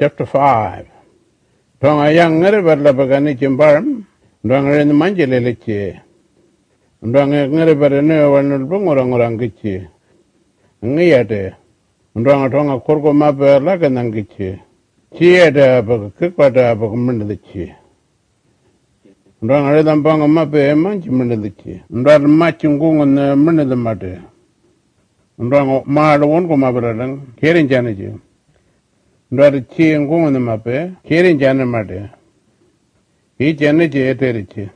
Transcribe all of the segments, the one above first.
Chapter 5. Tonga yang ngere berla bagani cimbaram, ndanga ren manjele leche. Ndanga ngere berene wanul bungorang-orang gichi. Ngiyate. Ndanga tonga korko maberla kanang gichi. Chiada bag kikwada bag mendichi. Ndanga redam banga mabe manchi mendichi. Ndar machingungun mendimate. Ndanga maada wonko maberang kerin janaji. Ndar chi ngungun mabe kerin janamate. Each energy eterichi.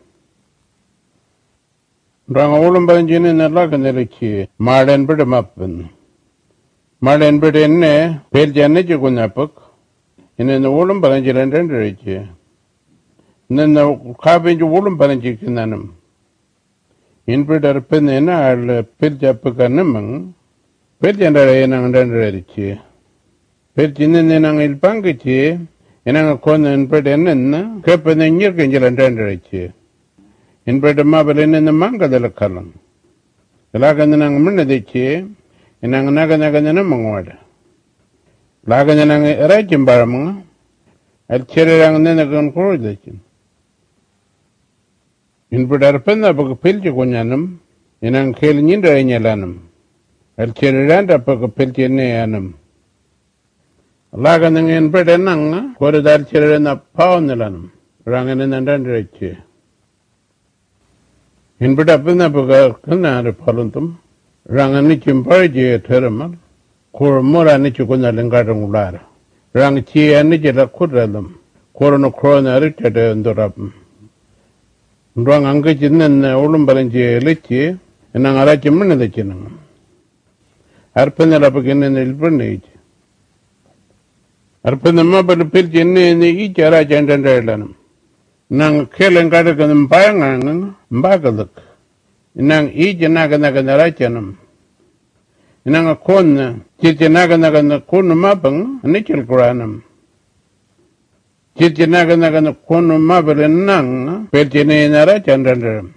Ndanga ulum banjini nalakanelichi. Maaden bide mappen. Maaden bide inne pel janaji kunyapak. Inne ulum banjilendenderichi. Nenne kabinju ulum banjikinanam. In bide penina al pel japakanamang. Pel jandare enangandenderichi. Per jinne nang il pangici, enang konen per denen, kepen nyirken jelandenderici. In per mabelen in the manga de la calam. Lagan nang menedici, enang nagan mangwada. Lagan nang rajim baramanga, al cherang nenagan corridacin. In per arpenda bag pilchi kunyanum, enang kel nyindra enyalanum. Al cheranda bag pilchi neanum. Lagan in Britain, corridor children of Poundland, rang in and rich. In Budapena Bugana Poluntum, rang a niche in Parigi Terramal, cor more a niche Gunalangaran Lara, rang chi and Nigella Kudradum, Corono Crona Richard and Dorapum. Rang Angajin and Olumbarangi Lichi, and Angarachiman of the Chinam. Arpenella begin in the Ilbernage. Arpana mabal pilchin ni each arrangement and elanum. Nang killing gadagan bayangang, bagaluk. Nang each naganarachanum. Nang a con, chitinagan con mabang, nichel granum. Chitinagan con mabel and nang, pilchin in arrangement.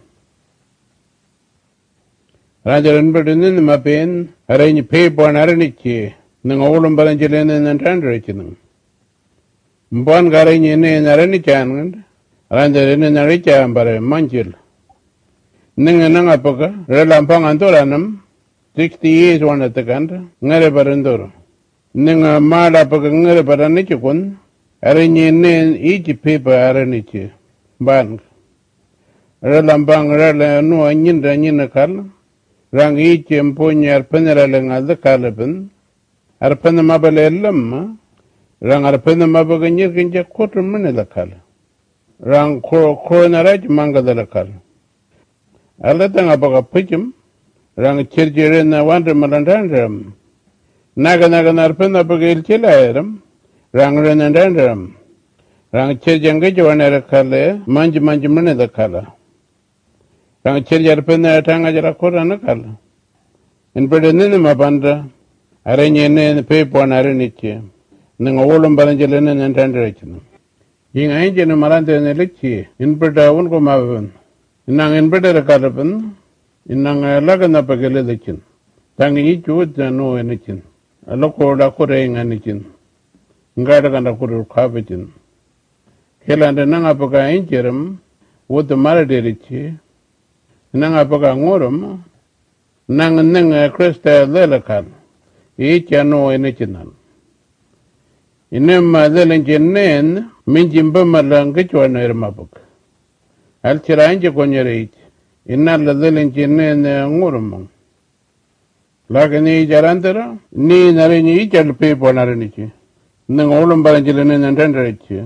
Rather than burden in the mapin, arrange paper and aranichi. Nang ulum baranjilin and tenderiching. Mbon garing in arani chan, render in a richa but a manchil. Ning and Nangapoka, Relampang Antoranum, 60 years one at the country, Nerebarandoro. Ning a Madapoka Nerebaranichukun, arrange in each paper aranichi, bank. Relampang Rela no Anjinda Ninakal, rang each empunyar peneraling at the Caliban. Arpana mabalelum, rang arpana mabaganir kinja quarter minute rang coronaraj manga de la cal. Alatang abaga pitchum, rang chirjirina wonder malandandram. Naganagan arpana bagil chilarum, rang renandandram. Rang chirjangajuanera cale, manj minute the color. Rang chirjarpana tangajara coronacala. In Bredeninima banda. Arrange in paper and aranichi. Nang olum barangelin and tenderation. Ying angel marante and lichi, in Breda won't come out. Nang in Breda carapan, in Nang laganapagalichin. Tang each wood and no anychin. A local dacoring anychin. Ngadagan kuru cabitin. Killand and Nangapaga angerum, would the maradirichi. Nangapaga ngorum, Nang a crystal lelacan. Each no anychinal. In a madeline, Minjimba language book. Alchiranja conjurate. In a ladelin and Murumum. Like an age arantera, ni narini each and paper narinichi. Nangolum barangelin and tenderich.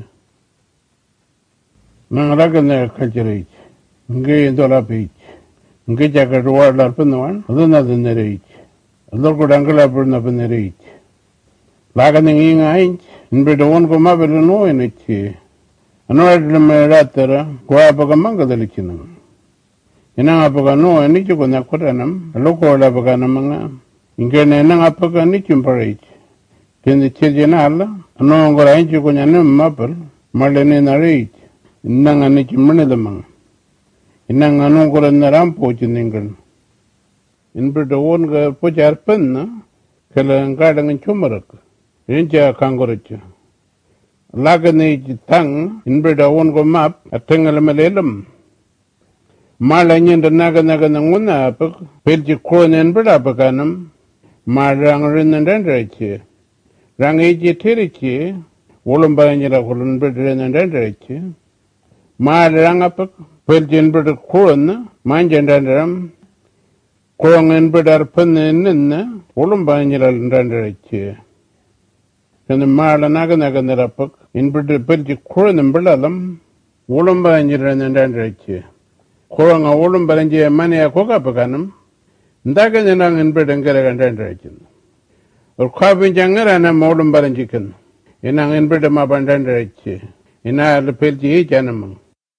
Nangalagan culturate. Gay dollar peach. Gijaka reward arpanoan, other than the reach. Local uncle upon the reach. Laganing in ain't, and bid one come up and no in it. An order rather, go up a manga the lichinum. In Apagano and Nichukuna Kotanum, a local Apaganamanga, in Gananga Apaga Nichum parade. Can the Chiljanala, a no longer Anchukunanum Maple, Marlene in a reach, Nanga Nichum Manadamang. In Nanga no good and the rampoach in England. In Brito won't put your pen, Kalangadang and Chumarak. Incha Kangoricha. lagani tang inbida won go map atengal malelum malanyin da naga nguna pa pelji kronen bida baganam marang rinan ranchi rangi ji tirichi wolum baranyira kolun bidren ranchi marang pa peljin bida kron manjan ranram krongen bida panen wolum baranyira ranchi kana mala naga narapak in pelji kron bidalalam wolum baranyira ranchi Kurang awalum baranji mani akoka pakanam, ndaga nang in bed and get a contention. Or carving younger and a modern baranjikan, in an in bed of my bandandrachi, in a lapelji each animal.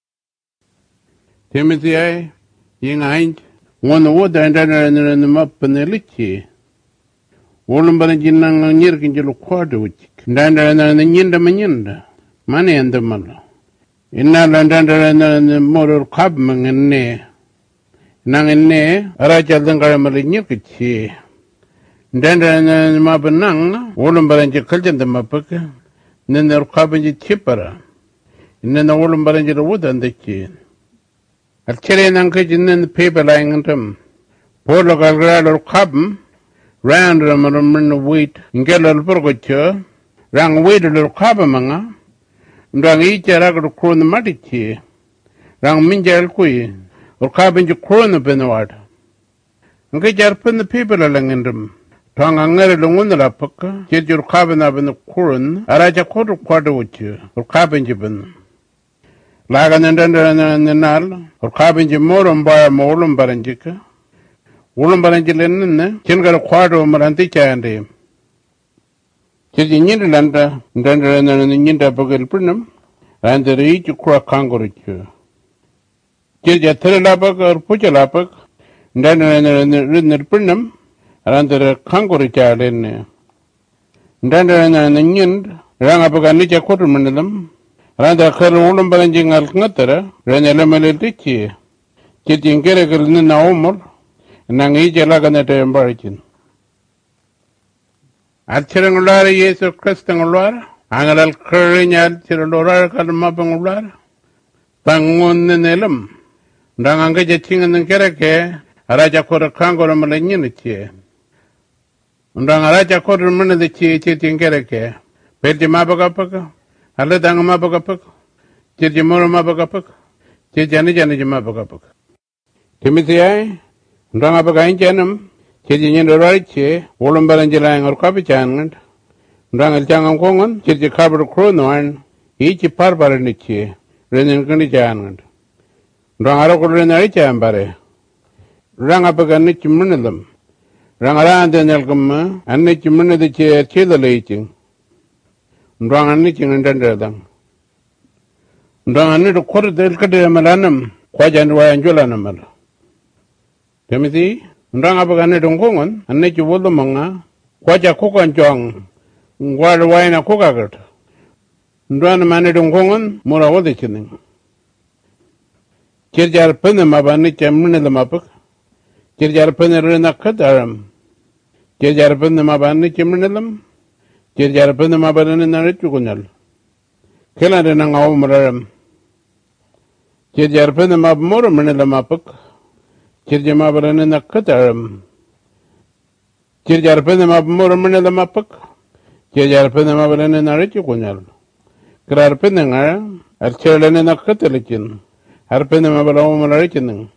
Timothy I, ying ain't, one wood and in the map and the lichi. Wolum baranjinang nirkin julu quarter which, danda and the yinda manyinda, money and the mullah. Inna landandara na motor kabmang ne nang ne araja dangara malinya kichi ndandara na mabanang wolum baranje kaljan da mapak nender kabanje chipara inna na wolum baranje wudan da chi alchere nang kajin paper lying antam polo galgralo kabm round ramon wait ngelo porgocho rang wait lo kabmanga Rang each ragger crown the matichi, Rang minjal kui, or cabin you crown the benward. And get your pen the people along in them. Tongue anger along the lapoka, get your cabin up in the crown, araja quarter with you, or cabin jibin. Lagan and under and the nal, or cabin you more on by a molum baranjika. Woolum baranjilin, chingar quarter of marantica and him. Chiji Nidalanda, Dandara and the Ninda Bogel Prinum, and the reach Kura Kangorichu. Chija Terelapak or Puchalapak, Dandara and the Rinner Prinum, and the Kangoricha in Dandara and the Nind, Rangapaganicha Quatermanilum, and the Karolum Baranjing Alcantara, Renelamelici, Chijin Kerekal Ninaomor, and Nangija Laganata Embarrakin. Alchirangular Yesu Christangular, Angal Kurinyal Chirolora Kalmapangular, Tangun Nelum, Danganga Ching and Kereke, Araja Kora Kangor Malaninichi, Dangaraja Kora Mana the Chitin Kereke, Petimabagapaka, Aladangamabapak, Chijimura Mabagapak, Chijanijani Mabagapak. Timothy I, Dangabagainjanum, Chijin the right che, Wolum Baranjilang or Capichan, Rangal Changam Kongan, Chiji Carver Cronoan, each Parbaranichi, Renin Kanijan. Rangarokurinaricha Ambare, Rangapaganich Munilum, Rangaran the Nelgum, and Nich Munadichi Chilalating, Ranganiching and Dandradam. Ranganit a quarter del Cadamalanum, Quajan Angulanum. Timothy? Rangapaganit Kongan, and Nich Wodamanga, Quaja Kokan Jong, Guadawaina Kokagat. Ranmanit Kongan, Mora Wodichining. Kirjar Penamabani Cheminilamapak, Kirjar Penarina Kataram, Kirjar Penamabani Cheminilam, Kirjar Penamaban in Arichugunal, Kilaranang Omaram, Kirjar Penamab Moraminilamapak, Kirjamaban in a Kataram, Kirjar Penamab Moraminilamapak, Kirjar Penamaban in Arichugunal, Krar Penanga, Archelan in a Catalicin. Harpenamabalaum Marichining.